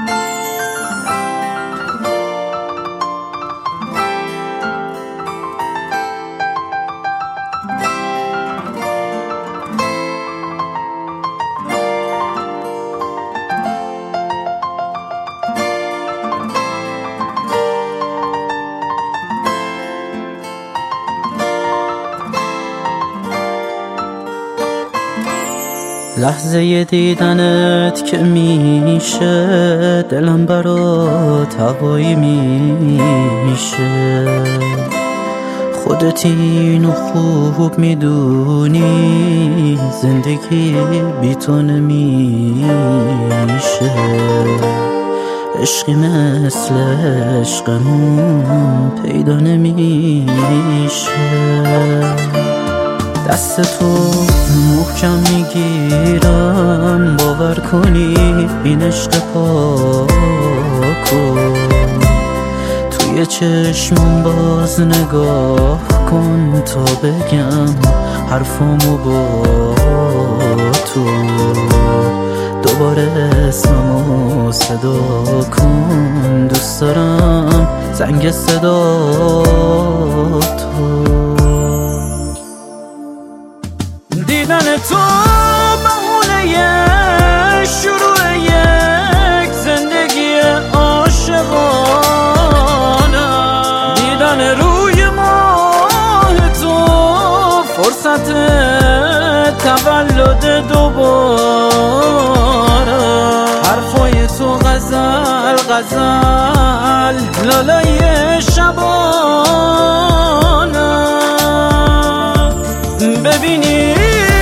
لحظه دیدنت که میشه دلم برات هوایی میشه. خودت اینو خوب میدونی زندگی بی تو نمیشه. عشقی مثل عشقمون پیدا نمیشه. دست تو محکم میگیرم باور کنی این عشق پاکو. توی چشمم باز نگاه کن تا بگم حرفامو با تو. دوباره اسممو صدا کن، دوست دارم زنگ صدا تو. دیدن تو بهونه شروع یک زندگی عاشقانه. دیدن روی ماه تو فرصت تولد دوباره. حرفای تو غزل غزل لالای شبانه. ببینی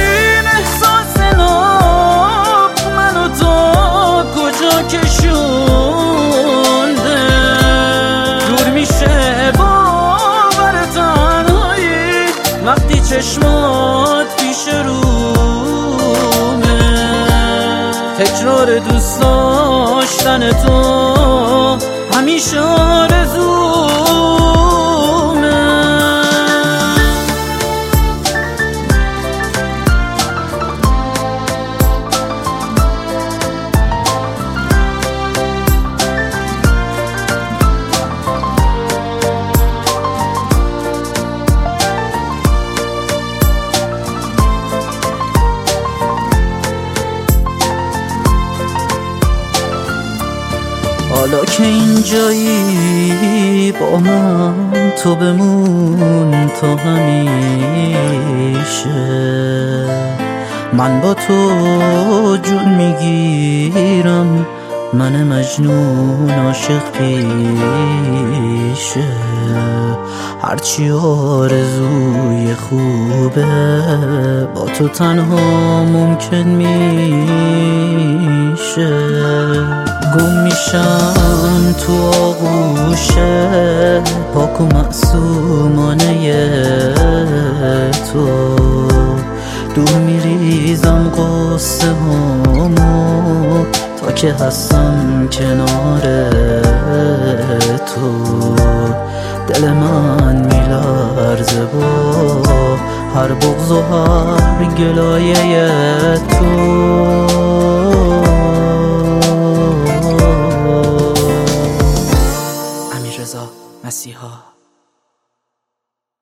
کشونده دور میشه باور تنهایی وقتی چشمات پیش رومه. تکرار دوست داشتن تو همیشه آرزومه. حالا که اینجایی با من تو بمون تا همیشه. من با تو جون میگیرم، من مجنون عاشق پیشه. هرچی آرزوی خوبه با تو تنها ممکن میشه. گم میشم تو آغوش پاک و معصومانه تو. دور میریزم قصه هامو تا که هستم کنار تو. دل من میلرزه با هر بغض و هر گلایه تو.